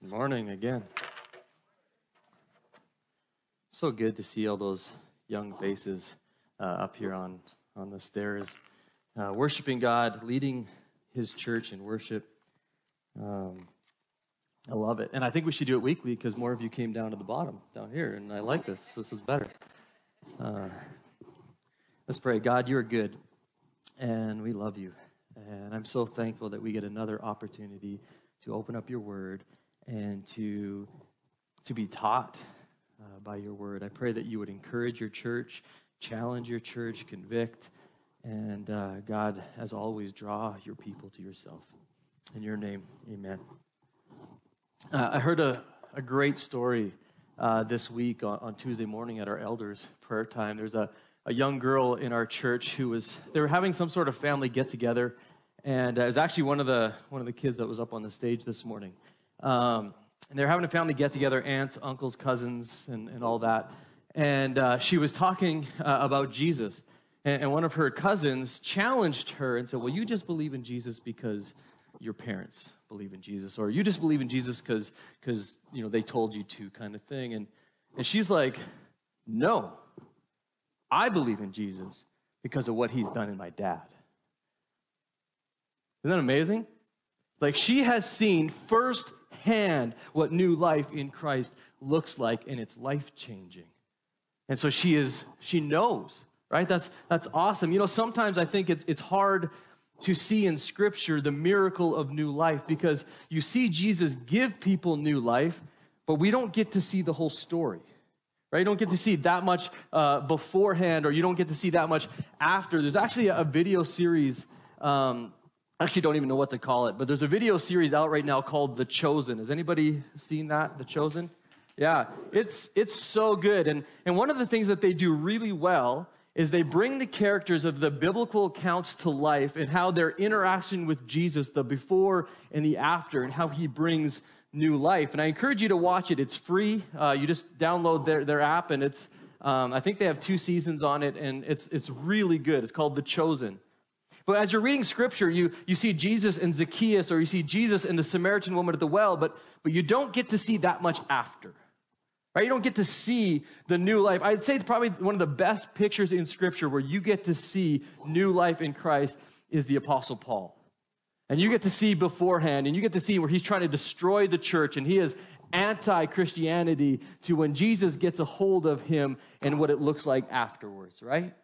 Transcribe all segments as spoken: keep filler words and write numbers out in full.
Good morning again. So good to see all those young faces uh, up here on, on the stairs, uh, worshiping God, leading His church in worship. Um, I love it. And I think we should do it weekly because more of you came down to the bottom down here, and I like this. This is better. Uh, let's pray. God, you're good, and we love you. And I'm so thankful that we get another opportunity to open up your word and to to be taught uh, by your word. I pray that you would encourage your church, challenge your church, convict, and uh, God, as always, draw your people to yourself. In your name, amen. Uh, I heard a, a great story uh, this week on, on Tuesday morning at our elders' prayer time. There's a, a young girl in our church who was, they were having some sort of family get-together, and uh, it was actually one of the one of the kids that was up on the stage this morning. Um, and they're having a family get-together, aunts, uncles, cousins, and, and all that. And uh, she was talking uh, about Jesus. And, and one of her cousins challenged her and said, well, you just believe in Jesus because your parents believe in Jesus. Or you just believe in Jesus because, because you know, they told you to, kind of thing. And, and she's like, no, I believe in Jesus because of what he's done in my dad. Isn't that amazing? Like, she has seen firsthand what new life in Christ looks like, and it's life-changing. And so she is, she knows, right? That's that's awesome. You know, sometimes I think it's it's hard to see in Scripture the miracle of new life because you see Jesus give people new life, but we don't get to see the whole story, right? You don't get to see that much uh, beforehand, or you don't get to see that much after. There's actually a video series. Um, I actually don't even know what to call it, but there's a video series out right now called The Chosen. Has anybody seen that, The Chosen? Yeah, it's it's so good. And, and one of the things that they do really well is they bring the characters of the biblical accounts to life and how their interaction with Jesus, the before and the after, and how he brings new life. And I encourage you to watch it. It's free. Uh, you just download their, their app, and it's um, I think they have two seasons on it, and it's it's really good. It's called The Chosen. But as you're reading Scripture, you, you see Jesus and Zacchaeus, or you see Jesus and the Samaritan woman at the well, but, but you don't get to see that much after. Right? You don't get to see the new life. I'd say probably one of the best pictures in Scripture where you get to see new life in Christ is the Apostle Paul. And you get to see beforehand, and you get to see where he's trying to destroy the church, and he is anti-Christianity, to when Jesus gets a hold of him and what it looks like afterwards, right?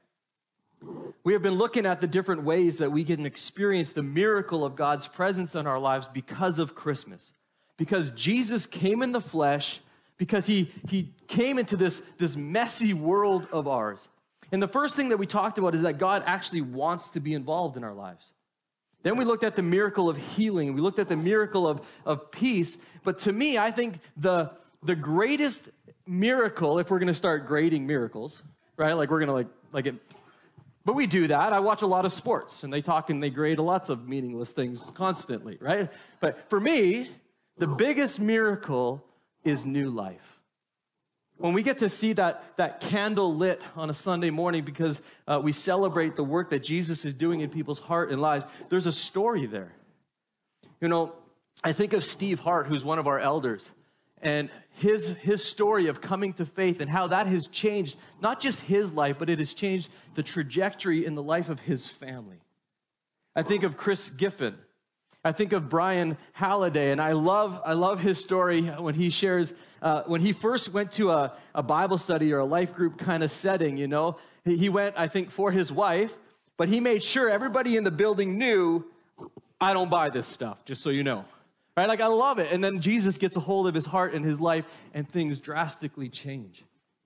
We have been looking at the different ways that we can experience the miracle of God's presence in our lives because of Christmas. Because Jesus came in the flesh, because he, he came into this, this messy world of ours. And the first thing that we talked about is that God actually wants to be involved in our lives. Then we looked at the miracle of healing. We looked at the miracle of, of peace. But to me, I think the, the greatest miracle, if we're going to start grading miracles, right? Like we're going to like, like it, But we do that. I watch a lot of sports, and they talk and they grade lots of meaningless things constantly, right? But for me, the biggest miracle is new life. When we get to see that, that candle lit on a Sunday morning because uh, we celebrate the work that Jesus is doing in people's heart and lives, there's a story there. You know, I think of Steve Hart, who's one of our elders. And his his story of coming to faith and how that has changed not just his life, but it has changed the trajectory in the life of his family. I think of Chris Giffen. I think of Brian Halliday, and I love I love his story when he shares uh, when he first went to a, a Bible study or a life group kind of setting. You know, he, he went, I think, for his wife, but he made sure everybody in the building knew, I don't buy this stuff, just so you know. Right? Like, I love it. And then Jesus gets a hold of his heart and his life, and things drastically change.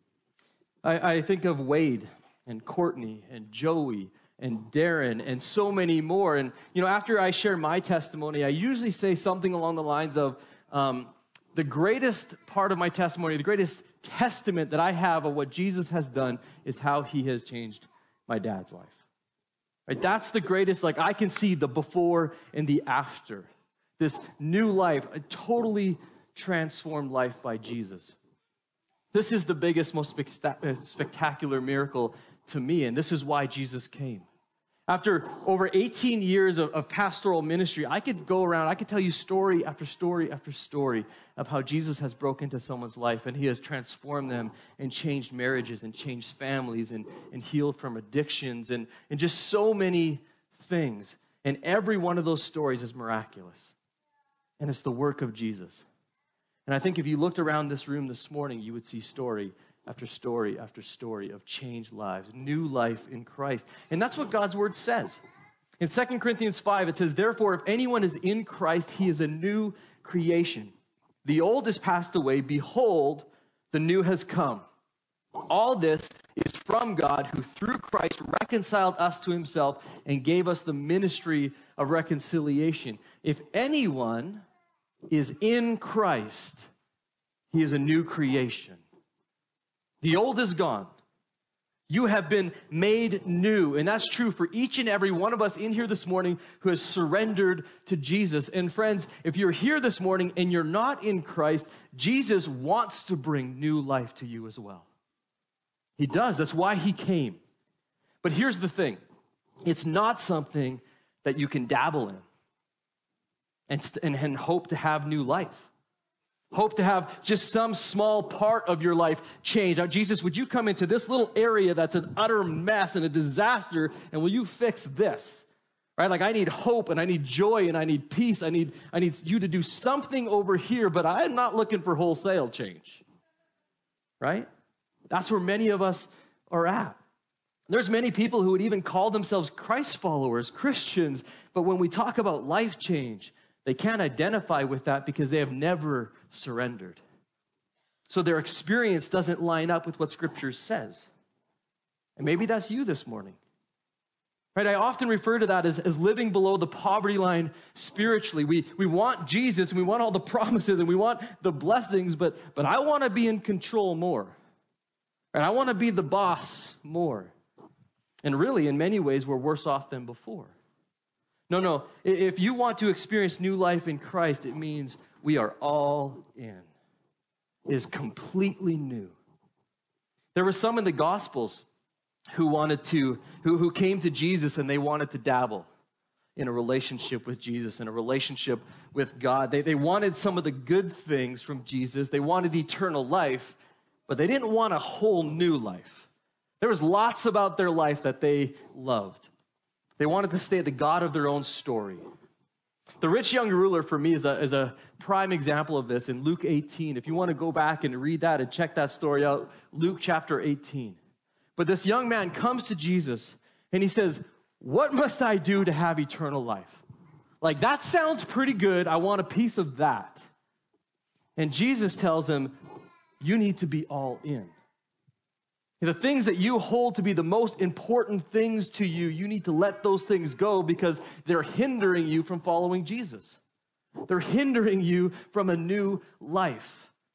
I, I think of Wade and Courtney and Joey and Darren and so many more. And, you know, after I share my testimony, I usually say something along the lines of, um, the greatest part of my testimony, the greatest testament that I have of what Jesus has done is how he has changed my dad's life. Right? That's the greatest, like, I can see the before and the after. This new life, a totally transformed life by Jesus. This is the biggest, most spectacular miracle to me, and this is why Jesus came. After over eighteen years of, of pastoral ministry, I could go around, I could tell you story after story after story of how Jesus has broken into someone's life and he has transformed them and changed marriages and changed families and, and healed from addictions and, and just so many things. And every one of those stories is miraculous. And it's the work of Jesus. And I think if you looked around this room this morning, you would see story after story after story of changed lives, new life in Christ. And that's what God's word says. In Second Corinthians five, it says, therefore, if anyone is in Christ, he is a new creation. The old has passed away. Behold, the new has come. All this is from God, who through Christ reconciled us to himself and gave us the ministry of reconciliation. If anyone is in Christ, he is a new creation. The old is gone. You have been made new. And that's true for each and every one of us in here this morning who has surrendered to Jesus. And friends, if you're here this morning and you're not in Christ, Jesus wants to bring new life to you as well. He does. That's why he came. But here's the thing. It's not something that you can dabble in and, and, and hope to have new life. Hope to have just some small part of your life change. Now, Jesus, would you come into this little area that's an utter mess and a disaster, and will you fix this? Right? Like, I need hope, and I need joy, and I need peace. I need, I need you to do something over here, but I'm not looking for wholesale change. Right? That's where many of us are at. There's many people who would even call themselves Christ followers, Christians, but when we talk about life change, they can't identify with that because they have never surrendered. So their experience doesn't line up with what Scripture says. And maybe that's you this morning. Right? I often refer to that as, as living below the poverty line spiritually. We, we want Jesus, and we want all the promises, and we want the blessings, but, but I want to be in control more. Right? I want to be the boss more. And really, in many ways, we're worse off than before. No, no. If you want to experience new life in Christ, it means we are all in. It is completely new. There were some in the Gospels who wanted to, who, who came to Jesus and they wanted to dabble in a relationship with Jesus, in a relationship with God. They, they wanted some of the good things from Jesus. They wanted eternal life, but they didn't want a whole new life. There was lots about their life that they loved. They wanted to stay the God of their own story. The rich young ruler, for me, is a, is a prime example of this in Luke eighteen. If you want to go back and read that and check that story out, Luke chapter eighteen. But this young man comes to Jesus, and he says, what must I do to have eternal life? Like, that sounds pretty good. I want a piece of that. And Jesus tells him, you need to be all in. The things that you hold to be the most important things to you, you need to let those things go because they're hindering you from following Jesus. They're hindering you from a new life.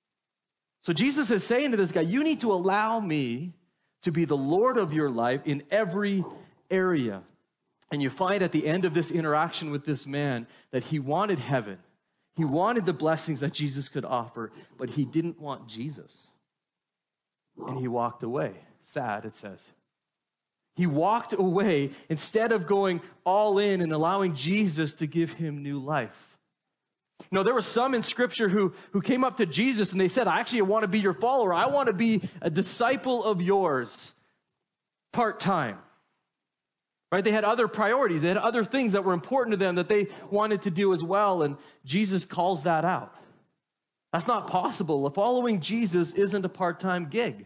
So Jesus is saying to this guy, you need to allow me to be the Lord of your life in every area. And you find at the end of this interaction with this man that he wanted heaven. He wanted the blessings that Jesus could offer, but he didn't want Jesus. And he walked away. Sad, it says. He walked away instead of going all in and allowing Jesus to give him new life. You know, there were some in Scripture who, who came up to Jesus and they said, I actually want to be your follower. I want to be a disciple of yours part-time. Right? They had other priorities. They had other things that were important to them that they wanted to do as well. And Jesus calls that out. That's not possible. Following Jesus isn't a part-time gig.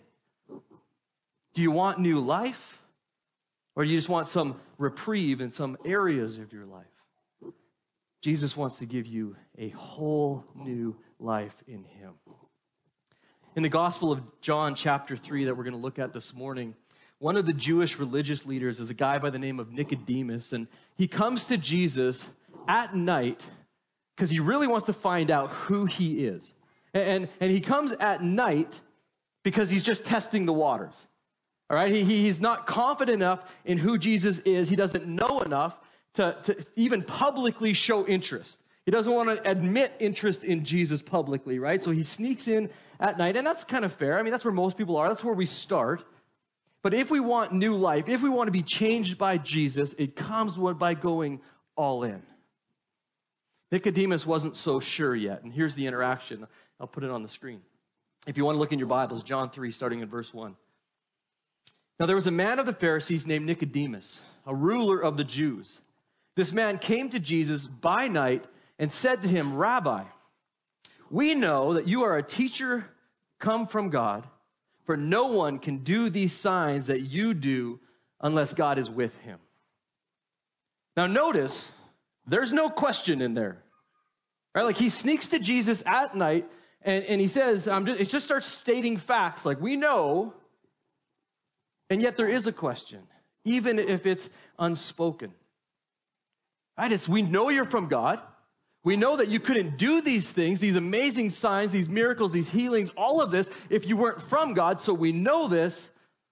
Do you want new life? Or do you just want some reprieve in some areas of your life? Jesus wants to give you a whole new life in him. In the Gospel of John chapter three that we're going to look at this morning, one of the Jewish religious leaders is a guy by the name of Nicodemus, and he comes to Jesus at night because he really wants to find out who he is. And, and he comes at night because he's just testing the waters. All right, he, he's not confident enough in who Jesus is. He doesn't know enough to, to even publicly show interest. He doesn't want to admit interest in Jesus publicly, right? So he sneaks in at night, and that's kind of fair. I mean, that's where most people are. That's where we start. But if we want new life, if we want to be changed by Jesus, it comes by going all in. Nicodemus wasn't so sure yet, and here's the interaction. I'll put it on the screen. If you want to look in your Bibles, John three, starting in verse one. Now there was a man of the Pharisees named Nicodemus, a ruler of the Jews. This man came to Jesus by night and said to him, Rabbi, we know that you are a teacher come from God, for no one can do these signs that you do unless God is with him. Now notice, there's no question in there. Right? Like he sneaks to Jesus at night and, and he says, um, it just starts stating facts like we know, and yet there is a question, even if it's unspoken. Right? It's, we know you're from God. We know that you couldn't do these things, these amazing signs, these miracles, these healings, all of this, if you weren't from God. So we know this.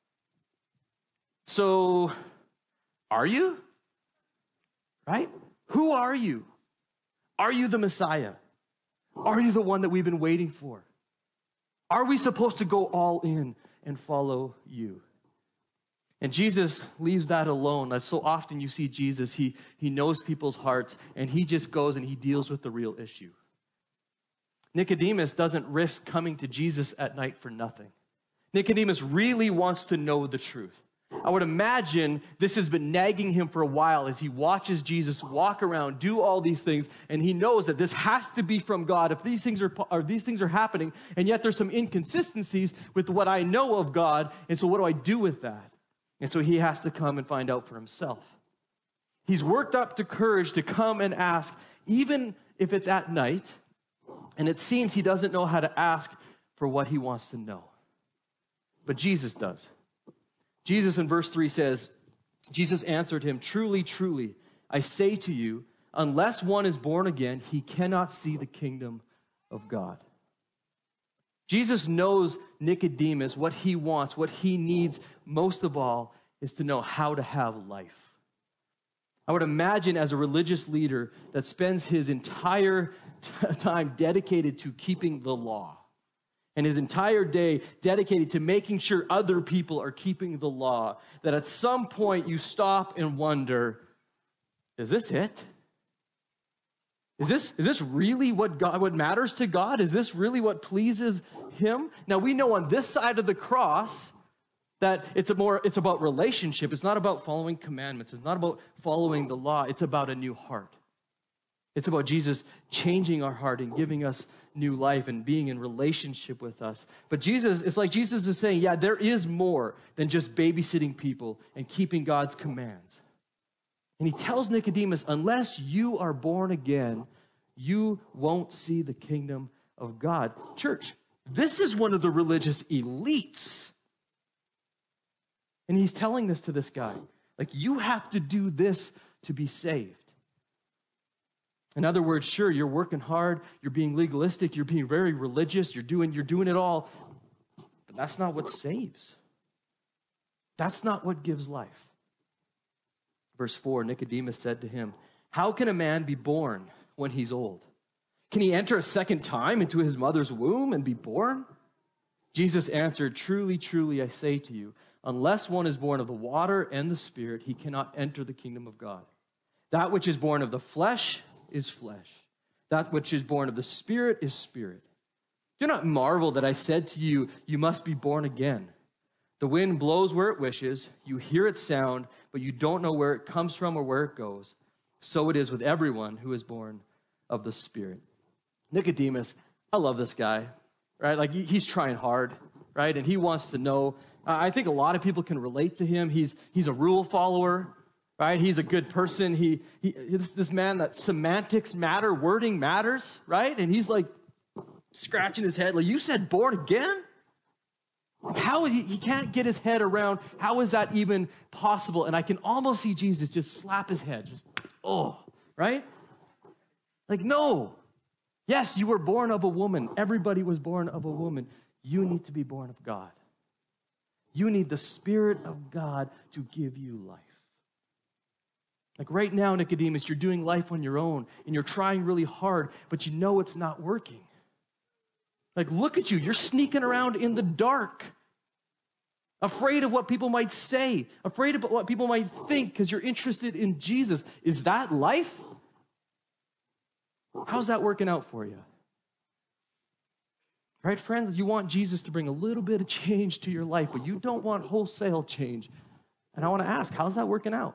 So, are you? Right? Who are you? Are you the Messiah? Are you the one that we've been waiting for? Are we supposed to go all in and follow you? And Jesus leaves that alone. As so often you see Jesus, he, he knows people's hearts, and he just goes and he deals with the real issue. Nicodemus doesn't risk coming to Jesus at night for nothing. Nicodemus really wants to know the truth. I would imagine this has been nagging him for a while as he watches Jesus walk around, do all these things, and he knows that this has to be from God if these things are, or these things are happening, and yet there's some inconsistencies with what I know of God, and so what do I do with that? And so he has to come and find out for himself. He's worked up to courage to come and ask, even if it's at night, and it seems he doesn't know how to ask for what he wants to know. But Jesus does. Jesus in verse three says, Jesus answered him, truly, truly, I say to you, unless one is born again, he cannot see the kingdom of God. Jesus knows Nicodemus, what he wants, what he needs most of all is to know how to have life. I would imagine as a religious leader that spends his entire t- time dedicated to keeping the law and his entire day dedicated to making sure other people are keeping the law, that at some point you stop and wonder, is this it? Is this, is this really what God, what matters to God? Is this really what pleases him? Now we know on this side of the cross that it's a more, it's about relationship. It's not about following commandments. It's not about following the law. It's about a new heart. It's about Jesus changing our heart and giving us new life and being in relationship with us. But Jesus, it's like Jesus is saying, yeah, there is more than just babysitting people and keeping God's commands. And he tells Nicodemus, unless you are born again, you won't see the kingdom of God. Church, this is one of the religious elites. And he's telling this to this guy. Like, you have to do this to be saved. In other words, sure, you're working hard, you're being legalistic, you're being very religious, you're doing, you're doing it all, but that's not what saves. That's not what gives life. Verse four, Nicodemus said to him, how can a man be born when he's old? Can he enter a second time into his mother's womb and be born? Jesus answered, truly, truly, I say to you, unless one is born of the water and the Spirit, he cannot enter the kingdom of God. That which is born of the flesh is flesh. That which is born of the Spirit is spirit. Do not marvel that I said to you, you must be born again. The wind blows where it wishes, you hear its sound, but you don't know where it comes from or where it goes. So it is with everyone who is born of the Spirit. Nicodemus, I love this guy, right? Like he's trying hard, right? And he wants to know. Uh, I think a lot of people can relate to him. He's he's a rule follower, right? He's a good person. He, he this, this man that semantics matter, wording matters, right? And he's like scratching his head, like, you said born again? How is he, he can't get his head around, how is that even possible? And I can almost see Jesus just slap his head, just, oh, right? Like, no. Yes, you were born of a woman. Everybody was born of a woman. You need to be born of God. You need the Spirit of God to give you life. Like right now, Nicodemus, you're doing life on your own, and you're trying really hard, but you know it's not working. Like, look at you. You're sneaking around in the dark. afraid of what people might say, afraid of what people might think because you're interested in Jesus. Is that life? How's that working out for you? Right, friends? You want Jesus to bring a little bit of change to your life, but you don't want wholesale change. And I want to ask, how's that working out?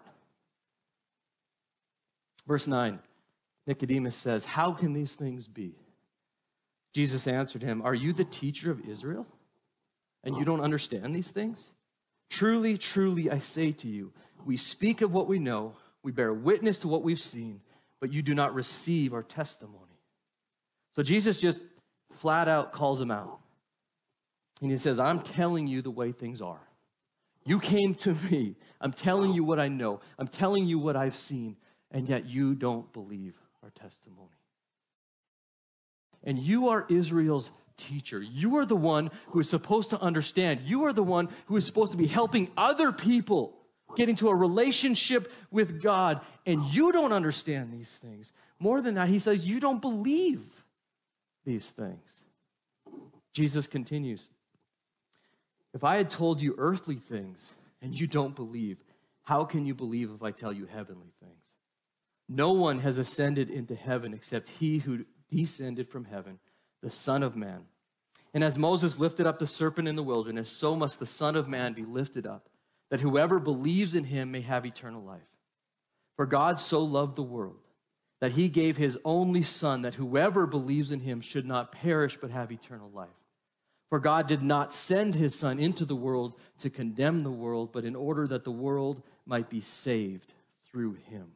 Verse nine, Nicodemus says, how can these things be? Jesus answered him, are you the teacher of Israel? And you don't understand these things? Truly, truly, I say to you, we speak of what we know, we bear witness to what we've seen, but you do not receive our testimony. So Jesus just flat out calls him out. And he says, I'm telling you the way things are. You came to me. I'm telling you what I know. I'm telling you what I've seen. And yet you don't believe our testimony. And you are Israel's teacher. You are the one who is supposed to understand. You are the one who is supposed to be helping other people get into a relationship with God. And you don't understand these things. More than that, he says, you don't believe these things. Jesus continues, if I had told you earthly things and you don't believe, how can you believe if I tell you heavenly things? No one has ascended into heaven except he who descended from heaven, the Son of Man. And as Moses lifted up the serpent in the wilderness, so must the Son of Man be lifted up, that whoever believes in him may have eternal life. For God so loved the world that he gave his only Son, that whoever believes in him should not perish but have eternal life. For God did not send his Son into the world to condemn the world, but in order that the world might be saved through him.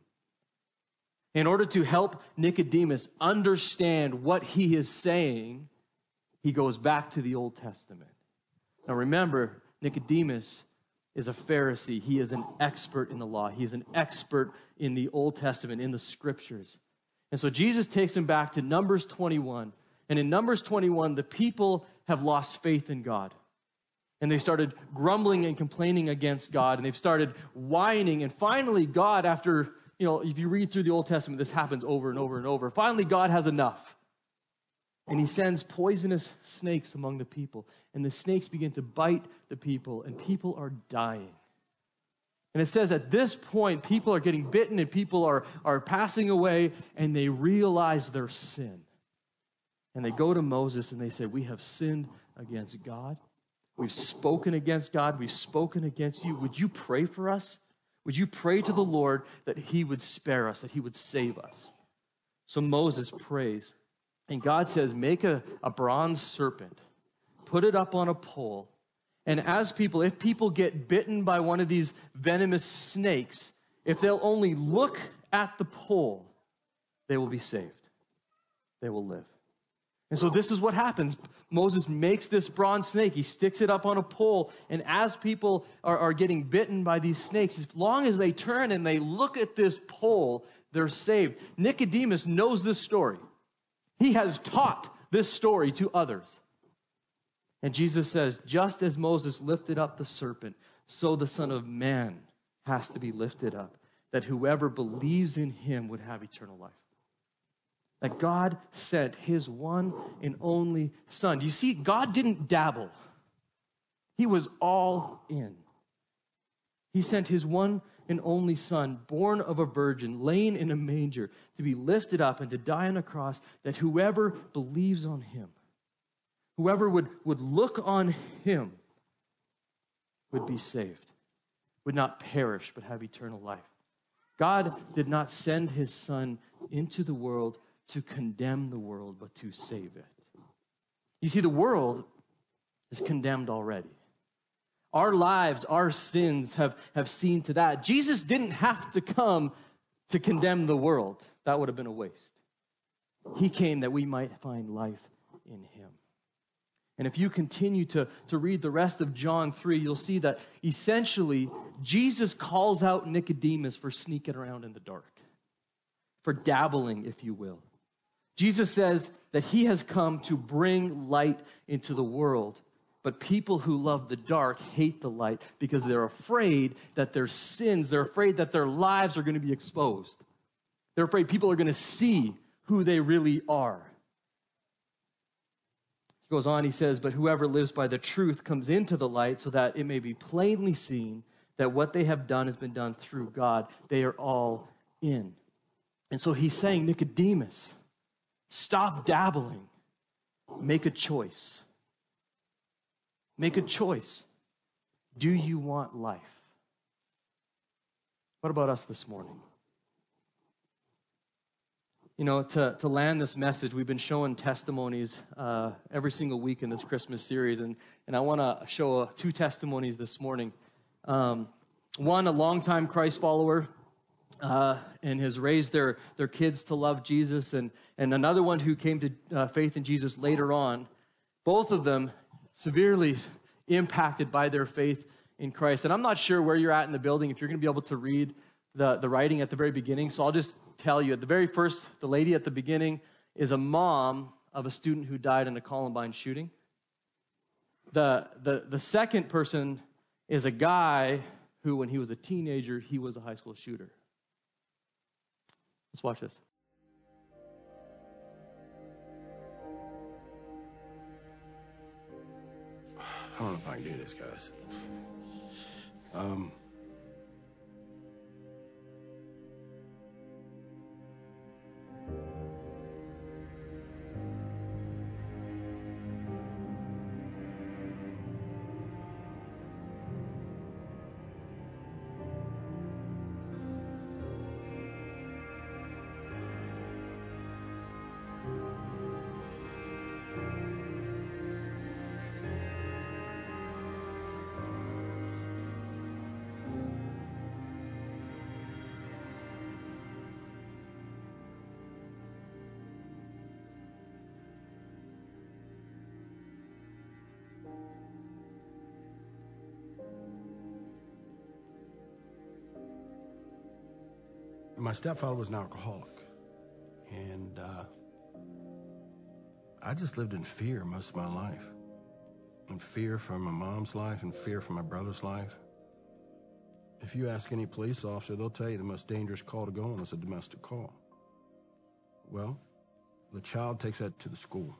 In order to help Nicodemus understand what he is saying, he goes back to the Old Testament. Now remember, Nicodemus is a Pharisee. He is an expert in the law. He is an expert in the Old Testament, in the scriptures. And so Jesus takes him back to Numbers twenty-one. And in Numbers twenty-one, the people have lost faith in God. And they started grumbling and complaining against God. And they've started whining. And finally, God, after, you know, if you read through the Old Testament, this happens over and over and over. Finally, God has enough. And he sends poisonous snakes among the people. And the snakes begin to bite the people. And people are dying. And it says at this point, people are getting bitten and people are, are passing away. And they realize their sin. And they go to Moses and they say, we have sinned against God. We've spoken against God. We've spoken against you. Would you pray for us? Would you pray to the Lord that he would spare us, that he would save us? So Moses prays. And God says, make a, a bronze serpent. Put it up on a pole. And as people, if people get bitten by one of these venomous snakes, if they'll only look at the pole, they will be saved. They will live. And so this is what happens. Moses makes this bronze snake. He sticks it up on a pole. And as people are, are getting bitten by these snakes, as long as they turn and they look at this pole, they're saved. Nicodemus knows this story. He has taught this story to others. And Jesus says, just as Moses lifted up the serpent, so the Son of Man has to be lifted up, that whoever believes in him would have eternal life. That God sent his one and only Son. You see, God didn't dabble. He was all in. He sent his one and only Son, born of a virgin, laying in a manger, to be lifted up and to die on a cross, that whoever believes on him, whoever would, would look on him, would be saved, would not perish, but have eternal life. God did not send his Son into the world to condemn the world, but to save it. You see, the world is condemned already. Our lives, our sins have, have seen to that. Jesus didn't have to come to condemn the world. That would have been a waste. He came that we might find life in him. And if you continue to, to read the rest of John three, you'll see that essentially Jesus calls out Nicodemus for sneaking around in the dark, for dabbling, if you will. Jesus says that he has come to bring light into the world, but people who love the dark hate the light because they're afraid that their sins, they're afraid that their lives are going to be exposed. They're afraid people are going to see who they really are. Goes on, he says, but whoever lives by the truth comes into the light so that it may be plainly seen that what they have done has been done through God. They are all in. And so he's saying, Nicodemus, stop dabbling. Make a choice. Make a choice. Do you want life? What about us this morning? You know, to, to land this message, we've been showing testimonies uh, every single week in this Christmas series, and, and I want to show uh, two testimonies this morning. Um, one, a longtime Christ follower, uh, and has raised their, their kids to love Jesus, and, and another one who came to uh, faith in Jesus later on. Both of them severely impacted by their faith in Christ. And I'm not sure where you're at in the building, if you're going to be able to read the, the writing at the very beginning, so I'll just tell you, at the very first, the lady at the beginning is a mom of a student who died in a Columbine shooting. The, the, the second person is a guy who, when he was a teenager, he was a high school shooter. Let's watch this. I don't know if I can do this, guys. Um... My stepfather was an alcoholic, and uh, I just lived in fear most of my life. In fear for my mom's life, and fear for my brother's life. If you ask any police officer, they'll tell you the most dangerous call to go on is a domestic call. Well, the child takes that to the school.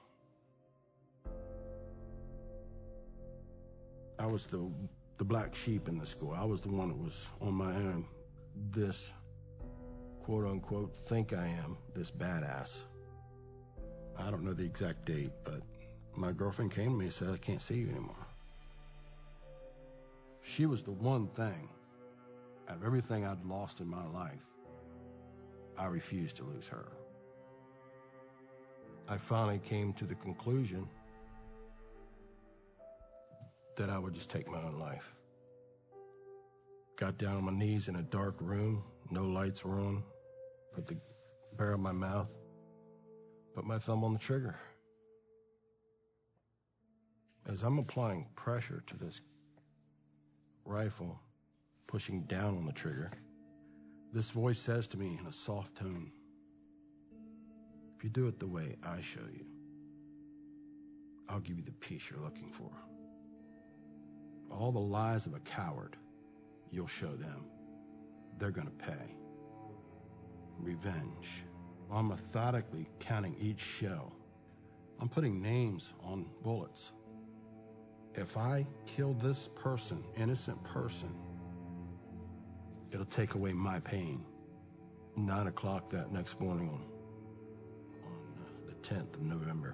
I was the, the black sheep in the school. I was the one that was on my own. This quote-unquote think I am this badass. I don't know the exact date, but my girlfriend came to me and said, I can't see you anymore. She was the one thing, out of everything I'd lost in my life, I refused to lose her. I finally came to the conclusion that I would just take my own life. Got down on my knees in a dark room, no lights were on, put the barrel in my mouth, put my thumb on the trigger. As I'm applying pressure to this rifle, pushing down on the trigger, this voice says to me in a soft tone, if you do it the way I show you, I'll give you the peace you're looking for. All the lies of a coward, you'll show them. They're gonna pay. Revenge. I'm methodically counting each shell. I'm putting names on bullets. If I kill this person, innocent person, it'll take away my pain. Nine o'clock that next morning on, on uh, the tenth of November.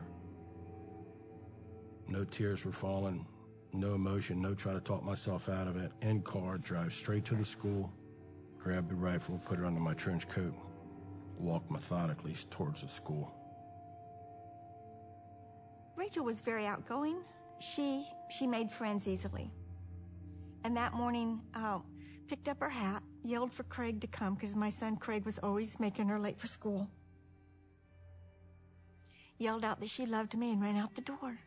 No tears were falling, no emotion, no try to talk myself out of it. In car, drive straight to the school, grab the rifle, put it under my trench coat, walk methodically towards the school. Rachel was very outgoing. She she made friends easily. And that morning, uh, picked up her hat, yelled for Craig to come because my son Craig was always making her late for school. Yelled out that she loved me and ran out the door.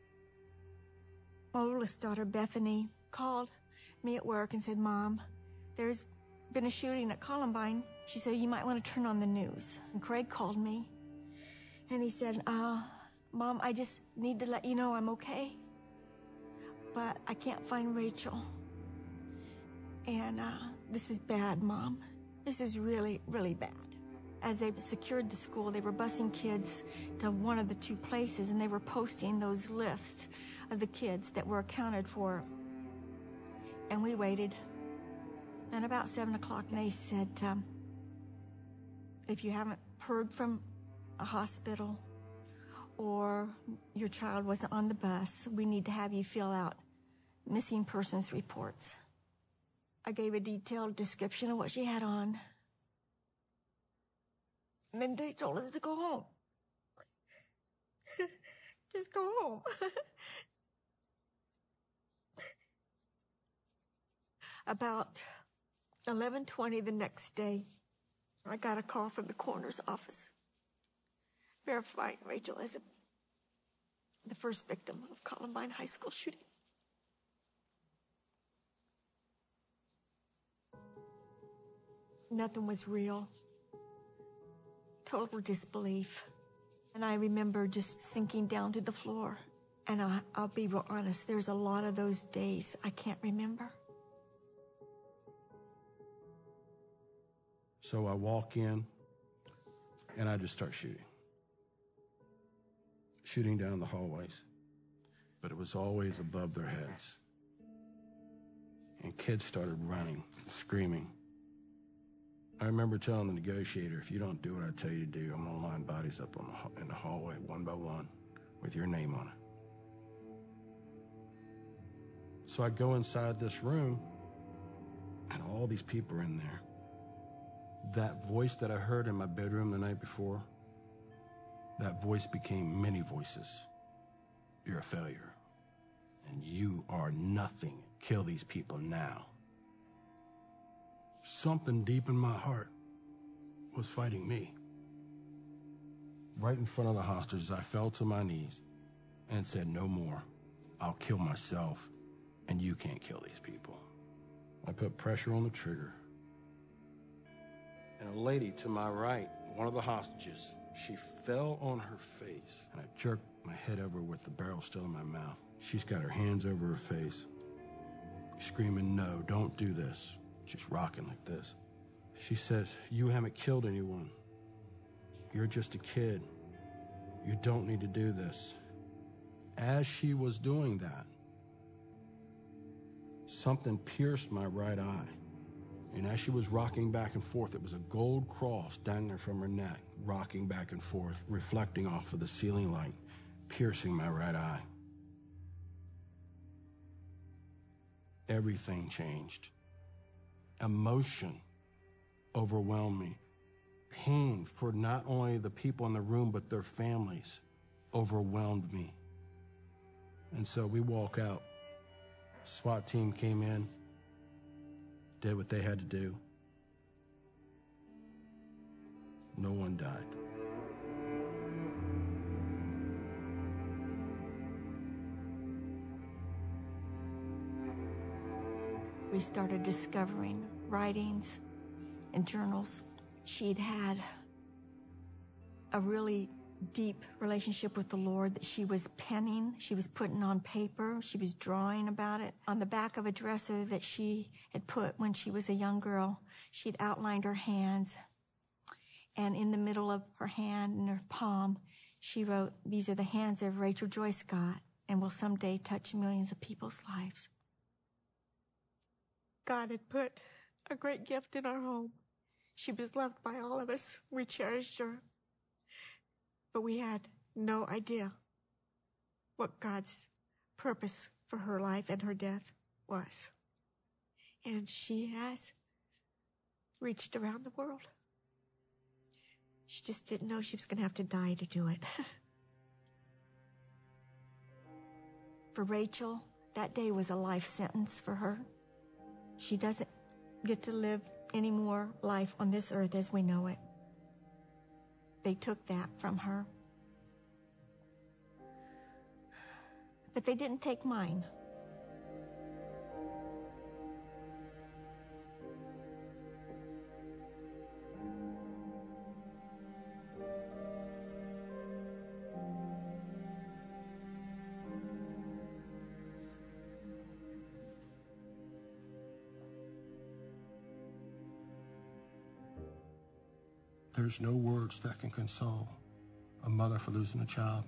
My oldest daughter, Bethany, called me at work and said, Mom, there's been a shooting at Columbine. She said, you might want to turn on the news. And Craig called me and he said, uh, Mom, I just need to let you know I'm okay. But I can't find Rachel. And uh, this is bad, Mom. This is really, really bad. as they secured the school, they were busing kids to one of the two places, and they were posting those lists of the kids that were accounted for. And we waited. And about seven o'clock, they said, um, if you haven't heard from a hospital or your child wasn't on the bus, we need to have you fill out missing persons reports. I gave a detailed description of what she had on. And then they told us to go home. Just go home. About eleven twenty the next day, I got a call from the coroner's office verifying Rachel as a, the first victim of Columbine High School shooting. Nothing was real. Total disbelief. And I remember just sinking down to the floor. And I, I'll be real honest, there's a lot of those days I can't remember. So I walk in, and I just start shooting. Shooting down the hallways. But it was always above their heads. And kids started running, screaming. I remember telling the negotiator, if you don't do what I tell you to do, I'm going to line bodies up on the, in the hallway, one by one, with your name on it. So I go inside this room, and all these people are in there. That voice that I heard in my bedroom the night before, that voice became many voices. You're a failure, and you are nothing. Kill these people now. Something deep in my heart was fighting me. Right in front of the hostages, I fell to my knees and said, no more. I'll kill myself, and you can't kill these people. I put pressure on the trigger. And a lady to my right, one of the hostages, she fell on her face, and I jerked my head over with the barrel still in my mouth. She's got her hands over her face, screaming, no, don't do this. She's rocking like this. She says, you haven't killed anyone. You're just a kid. You don't need to do this. As she was doing that, something pierced my right eye. And as she was rocking back and forth, it was a gold cross dangling from her neck, rocking back and forth, reflecting off of the ceiling light, piercing my right eye. Everything changed. Emotion overwhelmed me. Pain for not only the people in the room, but their families overwhelmed me. And so we walk out. SWAT team came in, did what they had to do. No one died. We started discovering writings and journals. She'd had a really deep relationship with the Lord that she was penning, she was putting on paper, she was drawing about it. On the back of a dresser that she had put when she was a young girl, she'd outlined her hands, and in the middle of her hand and her palm, she wrote, these are the hands of Rachel Joy Scott and will someday touch millions of people's lives. God had put a great gift in our home. She was loved by all of us. We cherished her. But we had no idea what God's purpose for her life and her death was. And she has reached around the world. She just didn't know she was going to have to die to do it. For Rachel, that day was a life sentence for her. She doesn't get to live any more life on this earth as we know it. They took that from her. But they didn't take mine. There's no words that can console a mother for losing a child.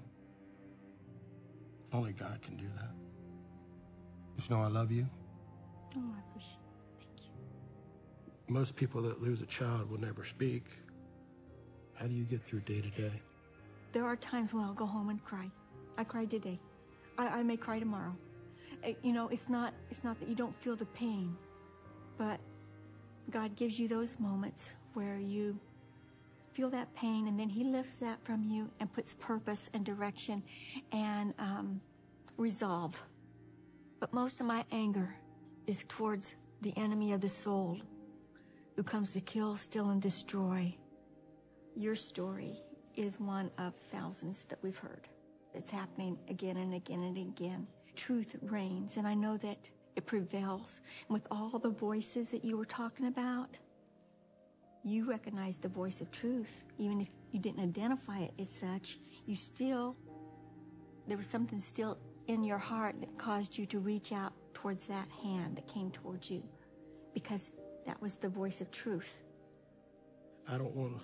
Only God can do that. Just know I love you. Oh, I appreciate it. Thank you. Most people that lose a child will never speak. How do you get through day to day? There are times when I'll go home and cry. I cried today. I, I may cry tomorrow. Uh, You know, it's not, it's not that you don't feel the pain, but God gives you those moments where you feel that pain, and then he lifts that from you and puts purpose and direction and um, resolve. But most of my anger is towards the enemy of the soul, who comes to kill, steal, and destroy. Your story is one of thousands that we've heard. It's happening again and again and again. Truth reigns, and I know that it prevails. And with all the voices that you were talking about, you recognize the voice of truth. Even if you didn't identify it as such, you still, there was something still in your heart that caused you to reach out towards that hand that came towards you, because that was the voice of truth. I don't want to,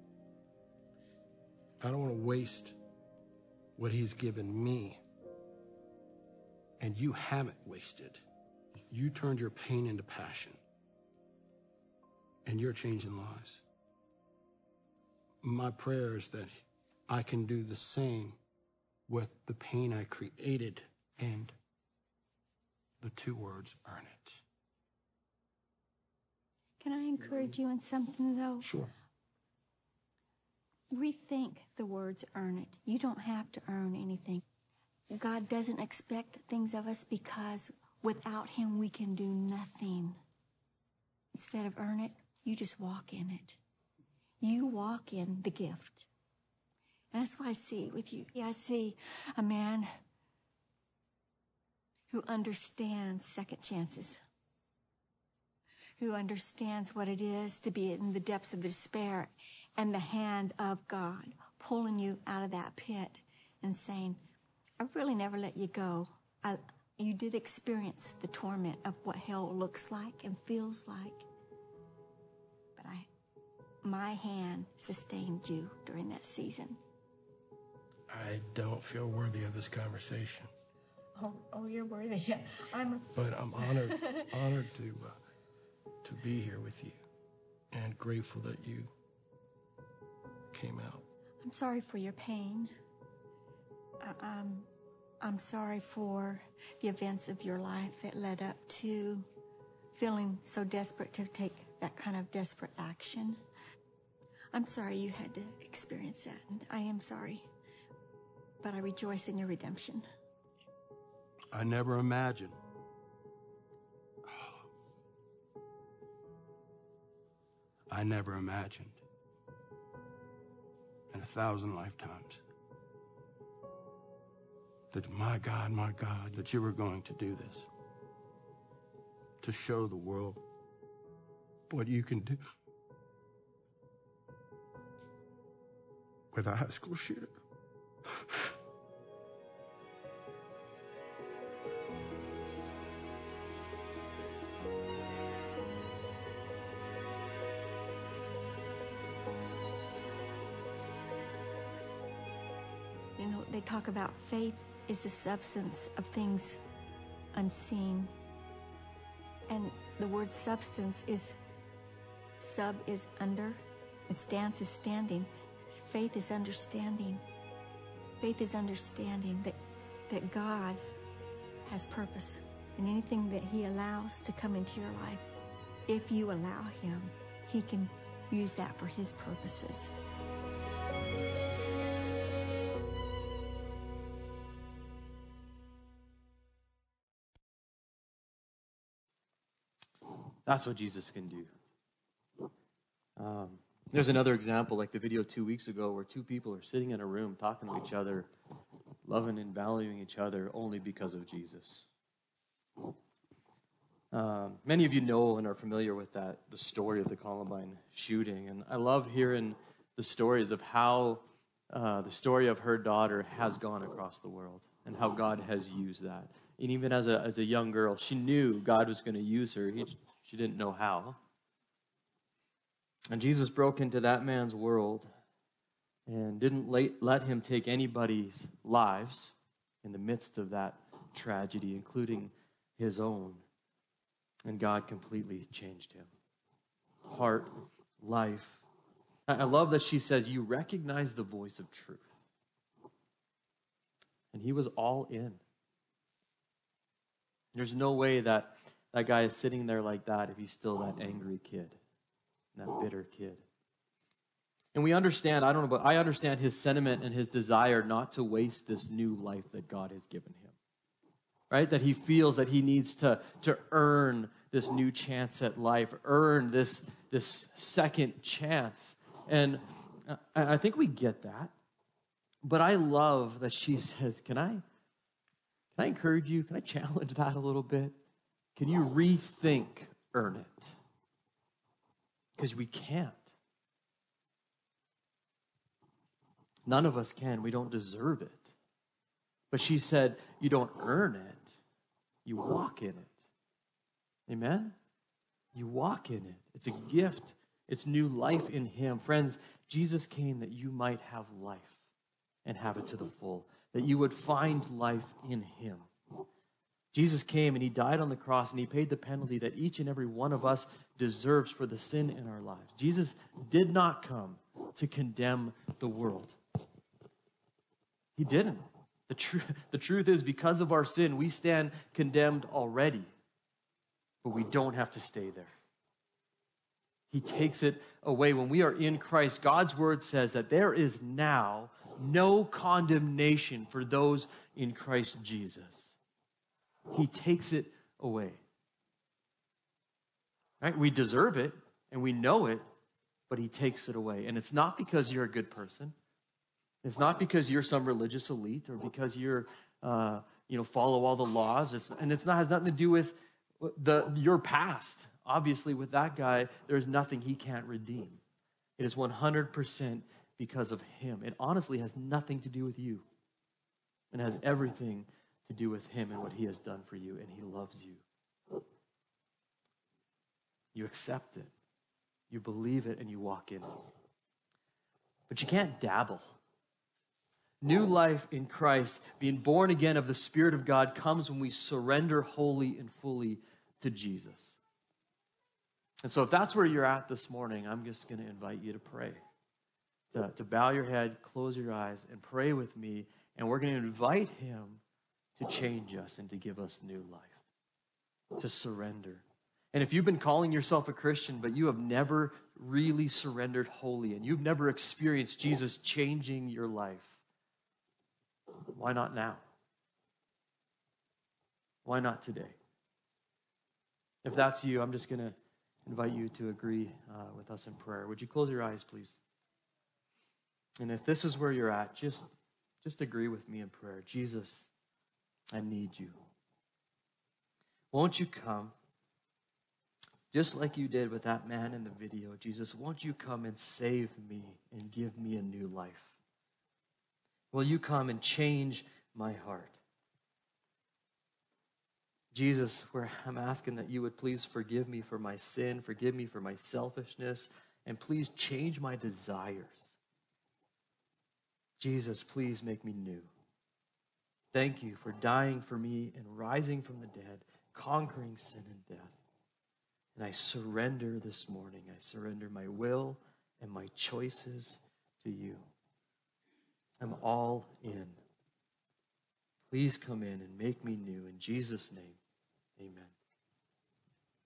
I don't want to waste what he's given me. And you haven't wasted. You turned your pain into passion. And you're changing lives. My prayer is that I can do the same with the pain I created, and the two words, earn it. Can I encourage you in something, though? Sure. Rethink the words earn it. You don't have to earn anything. God doesn't expect things of us because without him we can do nothing. Instead of earn it, you just walk in it. You walk in the gift. And that's why I see with you. Yeah, I see a man who understands second chances, who understands what it is to be in the depths of despair and the hand of God pulling you out of that pit and saying, I really never let you go. I, you did experience the torment of what hell looks like and feels like. But I, my hand sustained you during that season. I don't feel worthy of this conversation. Oh, oh, you're worthy. Yeah, I'm. A... But I'm honored, honored to uh, to be here with you, and grateful that you came out. I'm sorry for your pain. Uh, um, I'm sorry for the events of your life that led up to feeling so desperate to take that kind of desperate action. I'm sorry you had to experience that, and I am sorry. But I rejoice in your redemption. I never imagined. I never imagined in a thousand lifetimes that, my God, my God, that you were going to do this. To show the world what you can do with a high school shooter. You know, they talk about faith is the substance of things unseen. And the word substance is, sub is under, and stance is standing. Faith is understanding. Faith is understanding that, that God has purpose in anything that he allows to come into your life. If you allow him, he can use that for his purposes. That's what Jesus can do. Um, there's another example, like the video two weeks ago, where two people are sitting in a room talking to each other, loving and valuing each other only because of Jesus. Um, many of you know and are familiar with that, the story of the Columbine shooting. And I love hearing the stories of how uh, the story of her daughter has gone across the world and how God has used that. And even as a as a young girl, she knew God was going to use her. He, she didn't know how. And Jesus broke into that man's world and didn't let, let him take anybody's lives in the midst of that tragedy, including his own. And God completely changed him. Heart, life. I love that she says, you recognize the voice of truth. And he was all in. There's no way that that guy is sitting there like that if he's still that angry kid, that bitter kid. And we understand, I don't know, but I understand his sentiment and his desire not to waste this new life that God has given him. Right? That he feels that he needs to, to earn this new chance at life, earn this, this second chance. And I, I think we get that. But I love that she says, can I, can I encourage you? Can I challenge that a little bit? Can you rethink earn it? Because we can't. None of us can. We don't deserve it. But she said, you don't earn it. You walk in it. Amen? You walk in it. It's a gift. It's new life in him. Friends, Jesus came that you might have life and have it to the full. That you would find life in him. Jesus came and he died on the cross and he paid the penalty that each and every one of us deserves for the sin in our lives. Jesus did not come to condemn the world. He didn't. The, tr- the truth is, because of our sin, we stand condemned already. But we don't have to stay there. He takes it away. When we are in Christ, God's word says that there is now no condemnation for those in Christ Jesus. He takes it away. Right? We deserve it and we know it, but he takes it away. And it's not because you're a good person. It's not because you're some religious elite or because you're, uh, you know, follow all the laws. It's, and it's not has nothing to do with the your past. Obviously, with that guy, there's nothing he can't redeem. It is one hundred percent because of him. It honestly has nothing to do with you. It has everything to do with him and what he has done for you, and he loves you. You accept it. You believe it, and you walk in it. But you can't dabble. New life in Christ, being born again of the Spirit of God, comes when we surrender wholly and fully to Jesus. And so if that's where you're at this morning, I'm just going to invite you to pray. To, to bow your head, close your eyes, and pray with me. And we're going to invite him to change us and to give us new life. To surrender. And if you've been calling yourself a Christian, but you have never really surrendered wholly, and you've never experienced Jesus changing your life, why not now? Why not today? If that's you, I'm just going to invite you to agree uh, with us in prayer. Would you close your eyes, please? And if this is where you're at, just, just agree with me in prayer. Jesus, I need you. Won't you come? Just like you did with that man in the video, Jesus, won't you come and save me and give me a new life? Will you come and change my heart? Jesus, where I'm asking that you would please forgive me for my sin, forgive me for my selfishness, and please change my desires. Jesus, please make me new. Thank you for dying for me and rising from the dead, conquering sin and death. And I surrender this morning. I surrender my will and my choices to you. I'm all in. Please come in and make me new. In Jesus' name, amen.